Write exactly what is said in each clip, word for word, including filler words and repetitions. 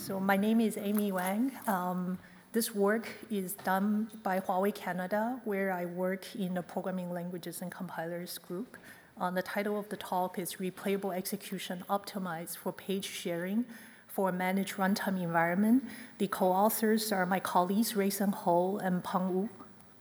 So my name is Amy Wang. Um, this work is done by Huawei Canada, where I work in the Programming Languages and Compilers group. Uh, the title of the talk is Replayable Execution Optimized for Page Sharing for a Managed Runtime Environment. The co-authors are my colleagues, Rui-Sen Ho and Peng Wu.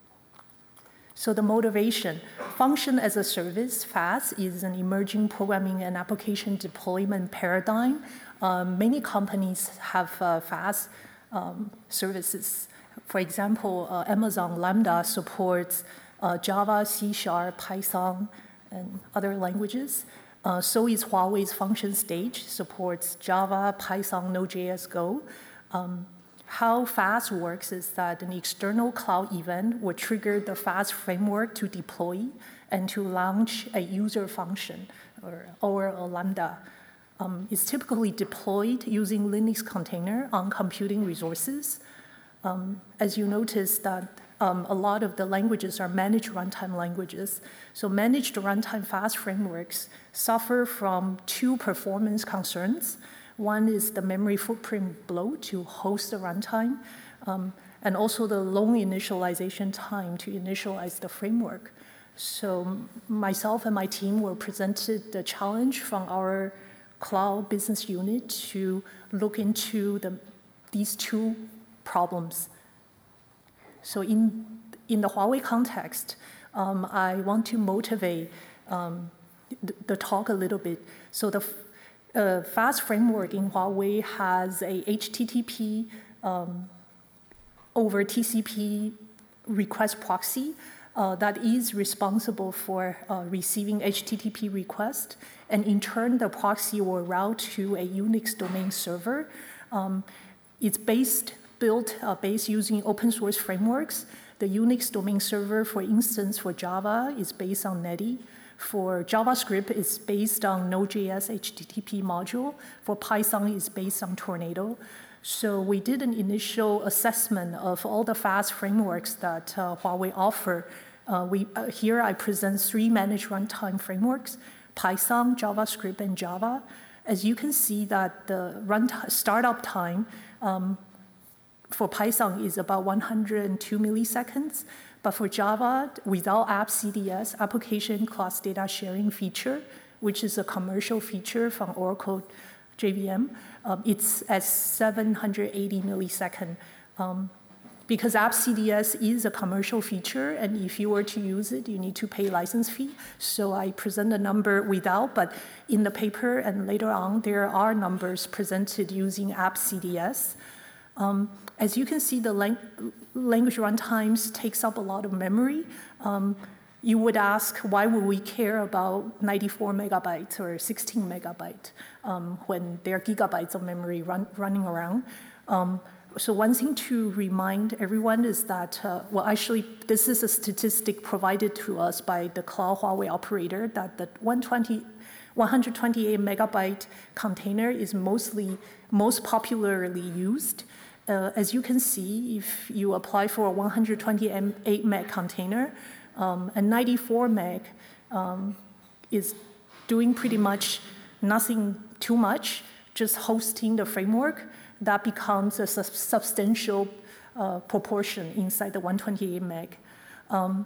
So the motivation, function as a service, FaaS, is an emerging programming and application deployment paradigm. Um, many companies have uh, FaaS um, services. For example, uh, Amazon Lambda supports uh, Java, C Sharp, Python, and other languages. Uh, so is Huawei's function stage, supports Java, Python, Node.js, Go. Um, How FaaS works is that an external cloud event will trigger the FaaS framework to deploy and to launch a user function or, or a Lambda. Um, it's typically deployed using Linux container on computing resources. Um, as you notice that um, a lot of the languages are managed runtime languages. So managed runtime FaaS frameworks suffer from two performance concerns. One is the memory footprint bloat to host the runtime, um, and also the long initialization time to initialize the framework. So myself and my team were presented the challenge from our cloud business unit to look into the, these two problems. So in, in the Huawei context, um, I want to motivate um, the, the talk a little bit. So the Uh, FaaS framework in Huawei has a H T T P um, over T C P request proxy uh, that is responsible for uh, receiving H T T P requests, and in turn the proxy will route to a Unix domain server. Um, it's based, built uh, based using open source frameworks. The Unix domain server, for instance, for Java is based on Netty. For JavaScript, it's based on Node.js H T T P module. For Python, it's based on Tornado. So we did an initial assessment of all the FaaS frameworks that uh, Huawei offer. Uh, we, uh, here I present three managed runtime frameworks, Python, JavaScript, and Java. As you can see that the run startup time um, for Python is about one hundred two milliseconds. But for Java, without app C D S, application class data sharing feature, which is a commercial feature from Oracle J V M, um, it's at seven hundred eighty milliseconds. Um, because app C D S is a commercial feature, and if you were to use it, you need to pay license fee. So I present a number without, but in the paper and later on, there are numbers presented using app C D S. Um, as you can see, the lang language runtimes takes up a lot of memory. Um, you would ask, why would we care about ninety-four megabytes or sixteen megabytes um, when there are gigabytes of memory run, running around? Um, so one thing to remind everyone is that, uh, well, actually, this is a statistic provided to us by the cloud Huawei operator that the one hundred twenty-eight megabyte container is mostly most popularly used. Uh, as you can see, if you apply for a one hundred twenty-eight meg container, um, a ninety-four meg um, is doing pretty much nothing too much, just hosting the framework. That becomes a su substantial uh, proportion inside the one hundred twenty-eight meg. Um,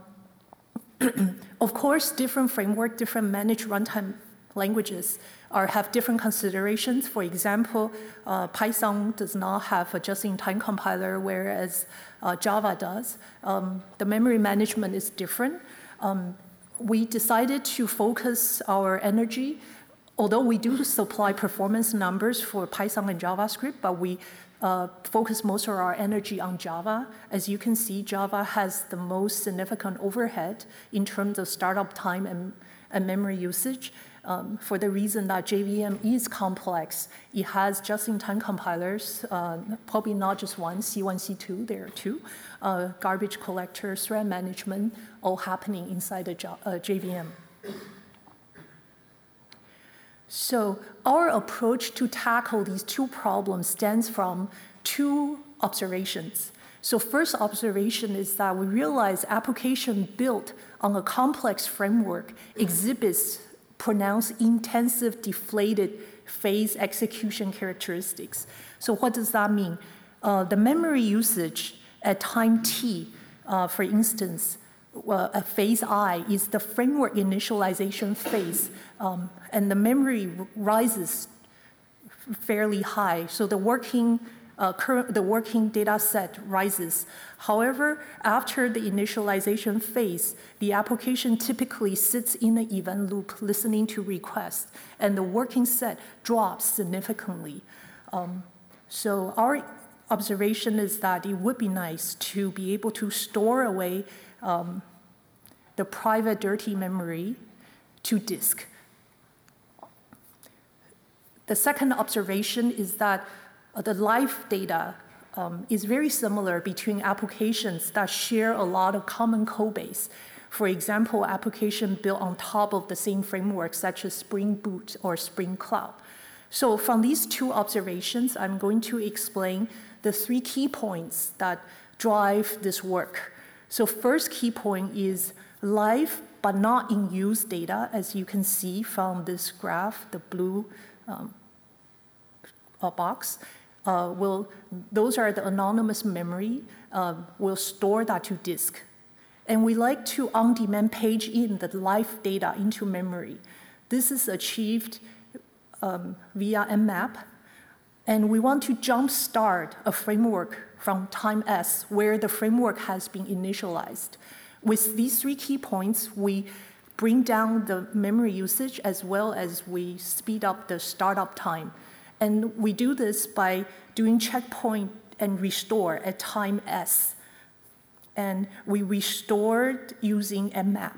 of course, different framework, different managed runtime languages are, have different considerations. For example, uh, Python does not have a just-in-time compiler, whereas uh, Java does. Um, the memory management is different. Um, we decided to focus our energy, although we do supply performance numbers for Python and JavaScript, but we uh, focus most of our energy on Java. As you can see, Java has the most significant overhead in terms of startup time and, and memory usage. Um, for the reason that J V M is complex. It has just-in-time compilers, uh, probably not just one, C one, C two, there are two, uh, garbage collector, thread management, all happening inside the uh, J V M. So our approach to tackle these two problems stems from two observations. So first observation is that we realize application built on a complex framework exhibits pronounced intensive deflated phase execution characteristics. So what does that mean? Uh, the memory usage at time t, uh, for instance, uh, at phase I is the framework initialization phase, um, and the memory rises fairly high. So the working uh, current, the working data set rises. However, after the initialization phase, the application typically sits in an event loop listening to requests, and the working set drops significantly. Um, so our observation is that it would be nice to be able to store away um, the private dirty memory to disk. The second observation is that uh, the live data um, is very similar between applications that share a lot of common code base. For example, application built on top of the same framework, such as Spring Boot or Spring Cloud. So from these two observations, I'm going to explain the three key points that drive this work. So first key point is live but not in use data, as you can see from this graph, the blue um, uh, box. Uh, will, those are the anonymous memory. Uh, we'll store that to disk. And we like to on-demand page in the live data into memory. This is achieved um, via Mmap. And we want to jumpstart a framework from time S where the framework has been initialized. With these three key points, we bring down the memory usage as well as we speed up the startup time. And we do this by doing checkpoint and restore at time S. And we restored using Mmap.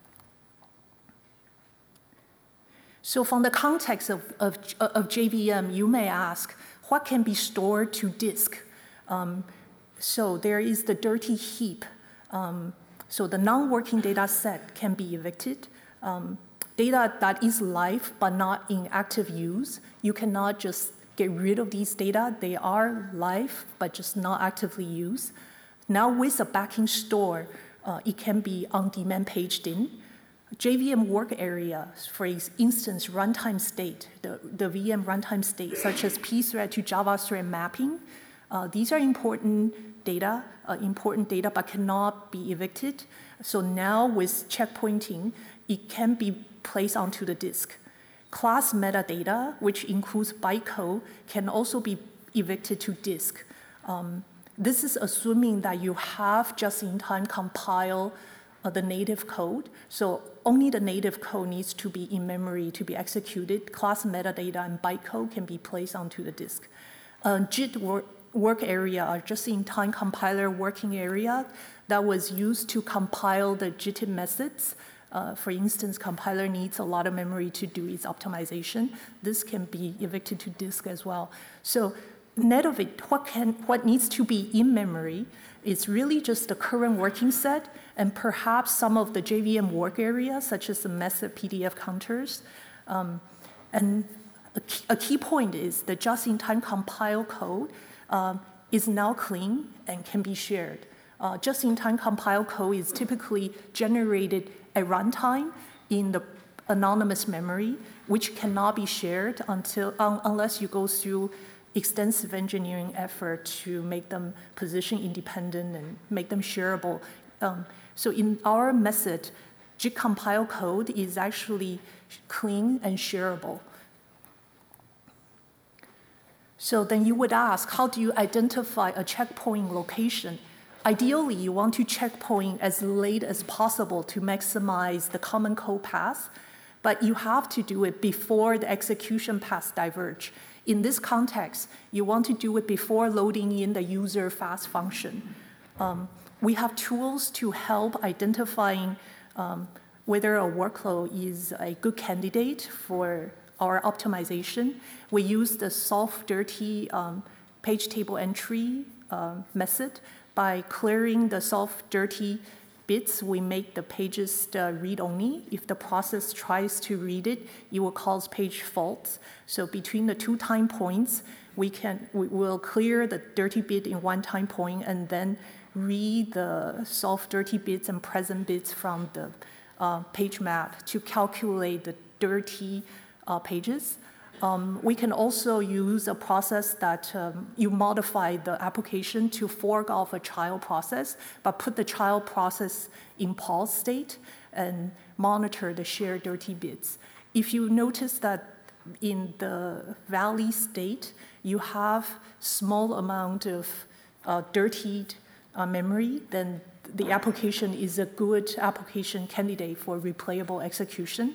So from the context of, of, of J V M, you may ask, what can be stored to disk? Um, so there is the dirty heap. Um, so the non-working data set can be evicted. Um, data that is live but not in active use, you cannot just get rid of these data. They are live but just not actively used. Now with a backing store, uh, it can be on-demand paged in. J V M work area, for instance, runtime state, the, the V M runtime state, such as pthread to Java thread mapping. Uh, these are important data, uh, important data, but cannot be evicted. So now with checkpointing, it can be placed onto the disk. Class metadata, which includes bytecode, can also be evicted to disk. Um, this is assuming that you have just-in-time compile Uh, the native code. So only the native code needs to be in memory to be executed. Class metadata and bytecode can be placed onto the disk. Uh, J I T work, work area, or just-in-time compiler working area that was used to compile the J I T methods. Uh, for instance, compiler needs a lot of memory to do its optimization. This can be evicted to disk as well. So net of it, what, can, what needs to be in memory is really just the current working set and perhaps some of the J V M work areas, such as the method P D F counters. Um, and a key, a key point is the just-in-time compile code um, is now clean and can be shared. Uh, just-in-time compile code is typically generated at runtime in the anonymous memory, which cannot be shared until um, unless you go through extensive engineering effort to make them position independent and make them shareable. Um, so in our method, J I T compile code is actually clean and shareable. So then you would ask, how do you identify a checkpoint location? Ideally, you want to checkpoint as late as possible to maximize the common code path, but you have to do it before the execution paths diverge. In this context, you want to do it before loading in the user fast function. Um, we have tools to help identifying um, whether a workload is a good candidate for our optimization. We use the solve dirty um, page table entry um, method. By clearing the solve dirty bits, we make the pages uh, read-only. If the process tries to read it, it will cause page faults. So between the two time points, we can we will clear the dirty bit in one time point and then read the solve dirty bits and present bits from the uh, page map to calculate the dirty uh, pages. Um, we can also use a process that um, you modify the application to fork off a child process, but put the child process in pause state and monitor the shared dirty bits. If you notice that in the valley state, you have small amount of uh, dirtied uh, memory, then the application is a good application candidate for replayable execution.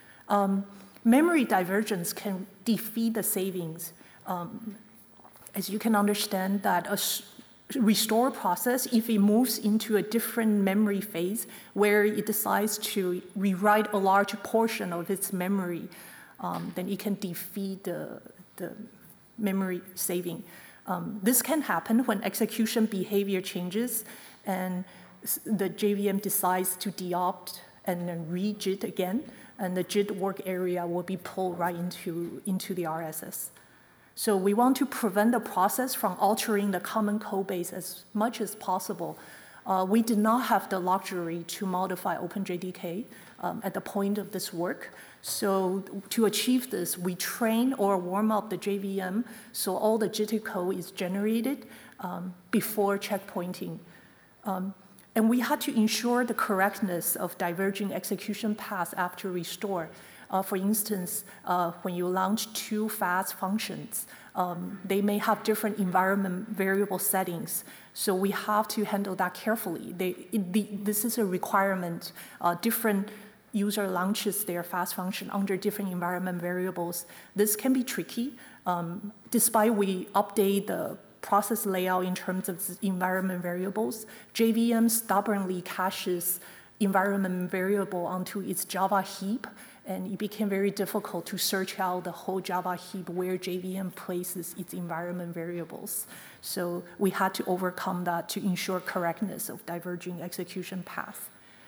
Um, memory divergence can defeat the savings. Um, as you can understand that a restore process, if it moves into a different memory phase where it decides to rewrite a large portion of its memory, um, then it can defeat the, the memory saving. Um, this can happen when execution behavior changes and the J V M decides to deopt and then re-J I T again, and the J I T work area will be pulled right into, into the R S S. So we want to prevent the process from altering the common code base as much as possible. Uh, we did not have the luxury to modify OpenJDK um, at the point of this work. So to achieve this, we train or warm up the J V M so all the J I T code is generated um, before checkpointing. Um, and we had to ensure the correctness of diverging execution paths after restore. Uh, for instance, uh, when you launch two fast functions, um, they may have different environment variable settings. So we have to handle that carefully. They, it, the, this is a requirement. Uh, different user launches their fast function under different environment variables. This can be tricky. Um, despite we update the process layout in terms of environment variables, J V M stubbornly caches environment variable onto its Java heap, and it became very difficult to search out the whole Java heap where J V M places its environment variables. So we had to overcome that to ensure correctness of diverging execution path.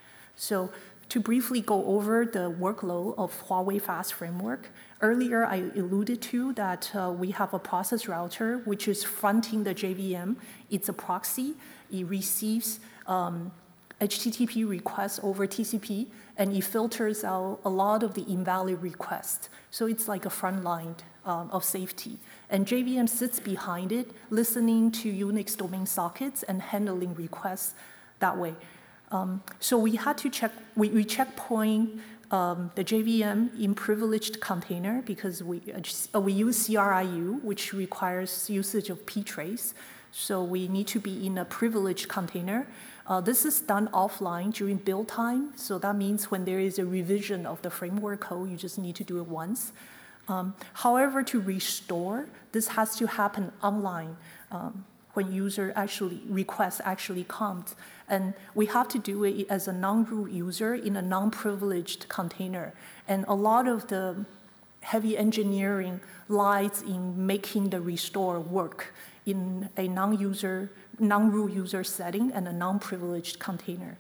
So to briefly go over the workload of Huawei Fast Framework, earlier I alluded to that uh, we have a process router which is fronting the J V M. It's a proxy. It receives um, H T T P requests over T C P, and it filters out a lot of the invalid requests. So it's like a front line um, of safety. And J V M sits behind it, listening to Unix domain sockets and handling requests that way. Um, so we had to check, we, we checkpoint um, the J V M in privileged container because we, uh, we use C R I U, which requires usage of ptrace. So we need to be in a privileged container. Uh, this is done offline during build time. So that means when there is a revision of the framework code, you just need to do it once. Um, however, to restore, this has to happen online um, when user actually request actually comes. And we have to do it as a non-root user in a non-privileged container. And a lot of the heavy engineering lies in making the restore work in a non-user, non-root user setting and a non-privileged container.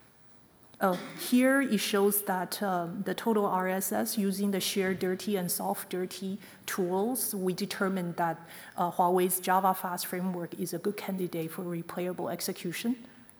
Uh, here it shows that um, the total R S S using the shared dirty and soft dirty tools, we determined that uh, Huawei's Java Fast Framework is a good candidate for replayable execution.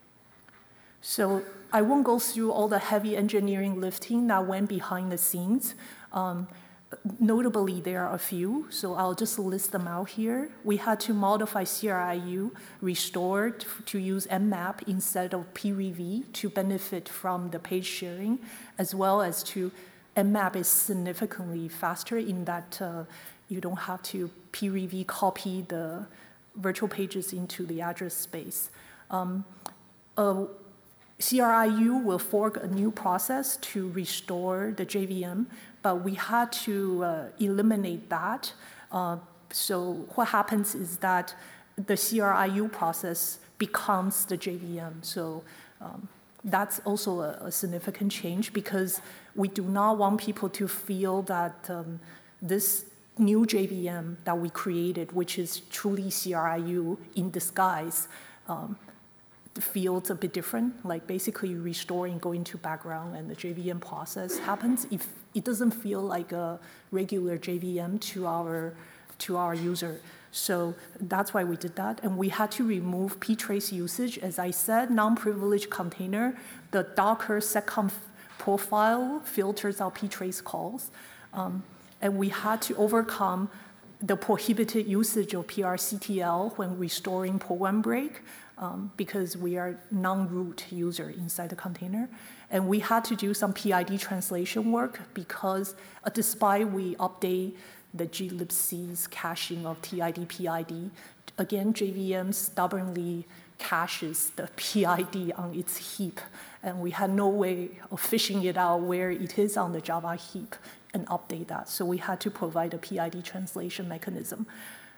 So I won't go through all the heavy engineering lifting that went behind the scenes. Um, Notably, there are a few, so I'll just list them out here. We had to modify C R I U, restore to use M map instead of P R E V to benefit from the page sharing, as well as to M map is significantly faster in that uh, you don't have to P R E V copy the virtual pages into the address space. Um, uh, C R I U will fork a new process to restore the J V M, but we had to uh, eliminate that. Uh, so what happens is that the C R I U process becomes the J V M. So um, that's also a, a significant change because we do not want people to feel that um, this new J V M that we created, which is truly C R I U in disguise, um, feels a bit different, like basically restoring, going to background, and the J V M process happens. If it doesn't feel like a regular J V M to our to our user. So that's why we did that. And we had to remove ptrace usage. As I said, non-privileged container, the Docker seccomf profile filters out ptrace calls. Um, and we had to overcome the prohibited usage of P R C T L when restoring program break, um, because we are non-root user inside the container. And we had to do some P I D translation work because uh, despite we update the glibc's caching of T I D, P I D, again, J V M stubbornly caches the P I D on its heap. And we had no way of fishing it out where it is on the Java heap and update that. So we had to provide a P I D translation mechanism.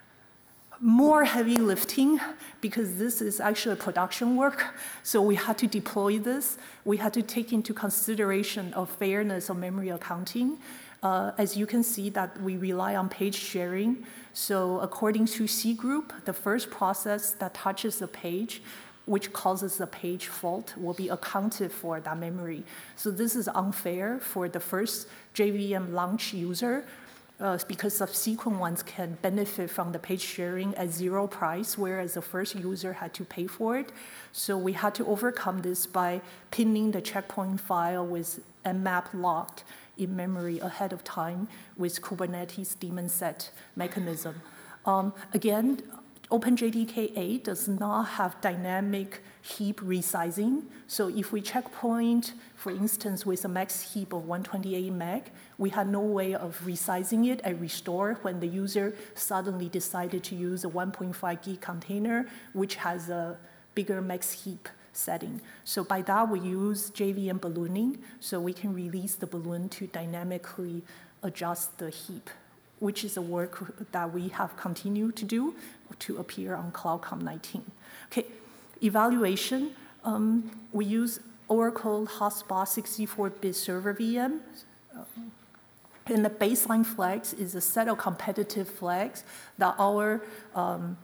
More heavy lifting, because this is actually production work, so we had to deploy this. We had to take into consideration of fairness of memory accounting. Uh, as you can see that we rely on page sharing. So according to C group, the first process that touches the page, which causes the page fault, will be accounted for that memory. So this is unfair for the first J V M launch user, uh, because subsequent ones can benefit from the page sharing at zero price, whereas the first user had to pay for it. So we had to overcome this by pinning the checkpoint file with mmap locked in memory ahead of time with Kubernetes daemon set mechanism. Um, again, OpenJDK eight does not have dynamic heap resizing. So if we checkpoint, for instance, with a max heap of one hundred twenty-eight meg, we had no way of resizing it at restore when the user suddenly decided to use a one point five gig container, which has a bigger max heap setting. So by that, we use J V M ballooning, so we can release the balloon to dynamically adjust the heap, which is a work that we have continued to do to appear on CloudCom nineteen. Okay, evaluation, um, we use Oracle Hotspot sixty-four bit server V M. Um, and the baseline flags is a set of competitive flags that our um,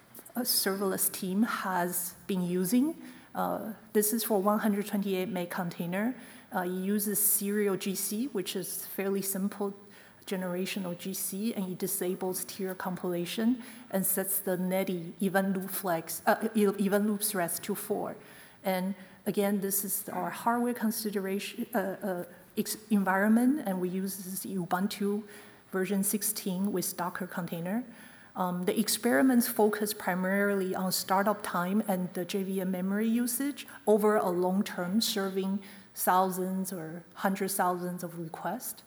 serverless team has been using. Uh, this is for one hundred twenty-eight meg container. Uh, it uses serial G C, which is fairly simple generation of G C, and it disables tier compilation and sets the netty event loop flags, uh, event loop threads to four. And again, this is our hardware consideration uh, uh, environment, and we use this Ubuntu version sixteen with Docker container. Um, the experiments focus primarily on startup time and the J V M memory usage over a long term, serving thousands or hundreds of thousands of requests.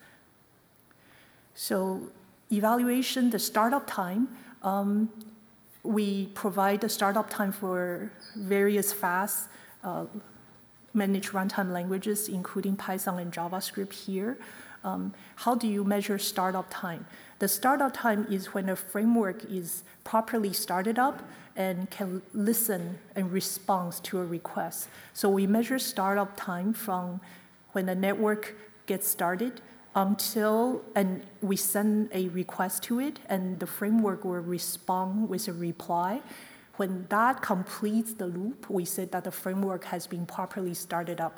So evaluation, the startup time, um, we provide the startup time for various fast uh, managed runtime languages, including Python and JavaScript here. Um, how do you measure startup time? The startup time is when a framework is properly started up and can listen and respond to a request. So we measure startup time from when the network gets started until, and we send a request to it, and the framework will respond with a reply. When that completes the loop, we say that the framework has been properly started up.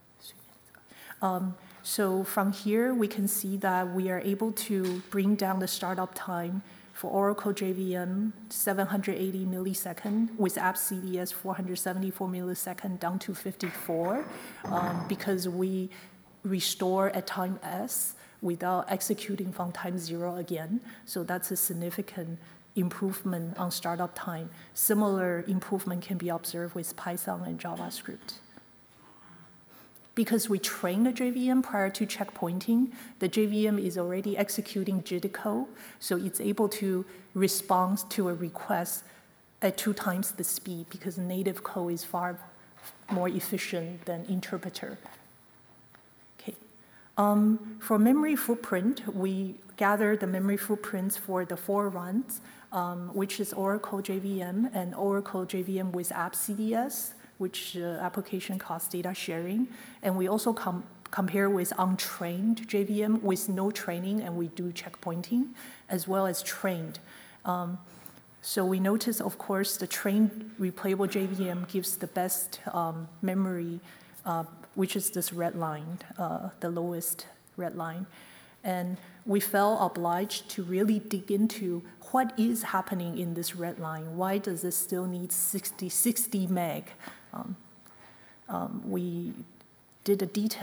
Um, so from here, we can see that we are able to bring down the startup time for Oracle J V M seven hundred eighty milliseconds, with App C D S four hundred seventy-four milliseconds down to fifty-four, um, because we restore at time S without executing from time zero again. So that's a significant improvement on startup time. Similar improvement can be observed with Python and JavaScript. Because we train the J V M prior to checkpointing, the J V M is already executing J D code, so it's able to respond to a request at two times the speed, because native code is far more efficient than interpreter. Okay. Um, for memory footprint, we gather the memory footprints for the four runs, um, which is Oracle J V M and Oracle J V M with App C D S, which uh, application cost data sharing. And we also com compare with untrained J V M with no training, and we do checkpointing, as well as trained. Um, so we notice, of course, the trained replayable J V M gives the best um, memory, uh, which is this red line, uh, the lowest red line. And we felt obliged to really dig into what is happening in this red line. Why does it still need sixty, sixty meg? Um, um, we did a detailed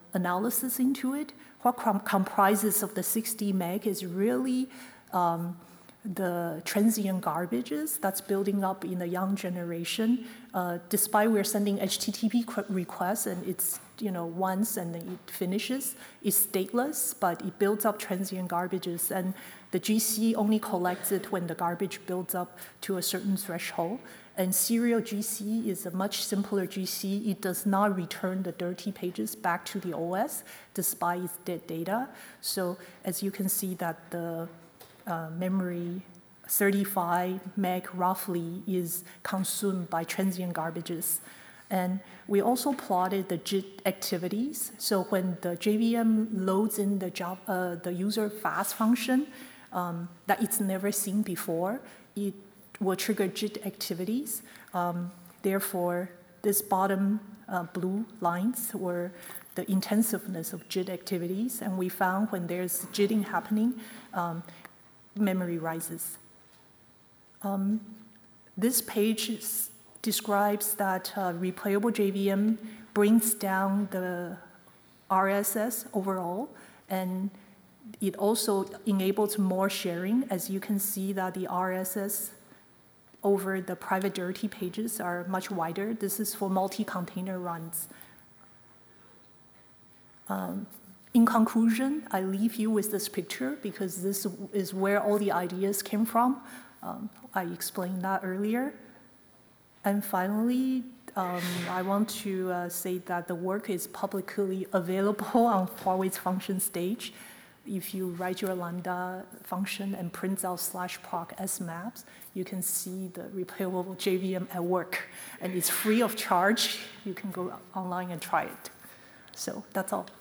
analysis into it. What com comprises of the sixty meg is really um, the transient garbages that's building up in the young generation. Uh, despite we're sending H T T P requests and it's, you know, once and then it finishes, it's stateless, but it builds up transient garbages. And the G C only collects it when the garbage builds up to a certain threshold. And serial G C is a much simpler G C. It does not return the dirty pages back to the O S, despite its dead data. So as you can see that the uh, memory thirty-five meg roughly is consumed by transient garbages. And we also plotted the J I T activities. So when the J V M loads in the, job, uh, the user fast function um, that it's never seen before, it will trigger J I T activities. Um, therefore, this bottom uh, blue lines were the intensiveness of J I T activities. And we found when there's JITting happening, um, memory rises. Um, this page is, describes that uh, replayable J V M brings down the R S S overall, and it also enables more sharing. As you can see that the R S S over the private dirty pages are much wider. This is for multi-container runs. Um, in conclusion, I leave you with this picture because this is where all the ideas came from. Um, I explained that earlier. And finally, um, I want to uh, say that the work is publicly available on Huawei's function stage. If you write your Lambda function and print out slash proc S maps, you can see the replayable J V M at work. And it's free of charge. You can go online and try it. So that's all.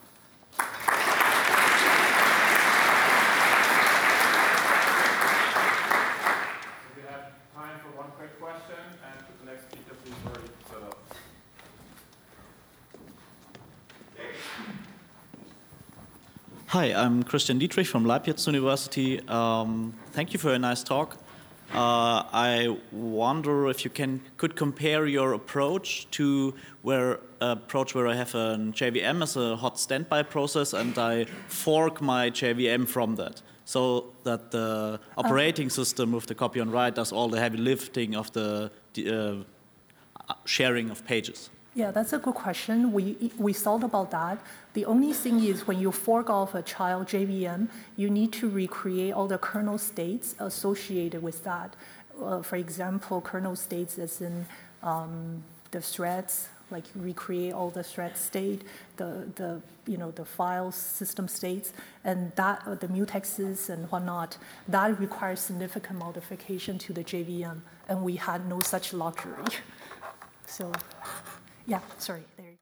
Hi, I'm Christian Dietrich from Leibniz University. Um, thank you for a nice talk. Uh, I wonder if you can could compare your approach to where approach where I have a J V M as a hot standby process and I fork my J V M from that, so that the operating system with the copy on write does all the heavy lifting of the uh, sharing of pages. Yeah, that's a good question. We, we thought about that. The only thing is when you fork off a child J V M, you need to recreate all the kernel states associated with that. Uh, for example, kernel states as in um, the threads, like recreate all the thread state, the, the, you know, the file system states, and that, uh, the mutexes and whatnot, that requires significant modification to the J V M, and we had no such luxury. So. Yeah, sorry. There.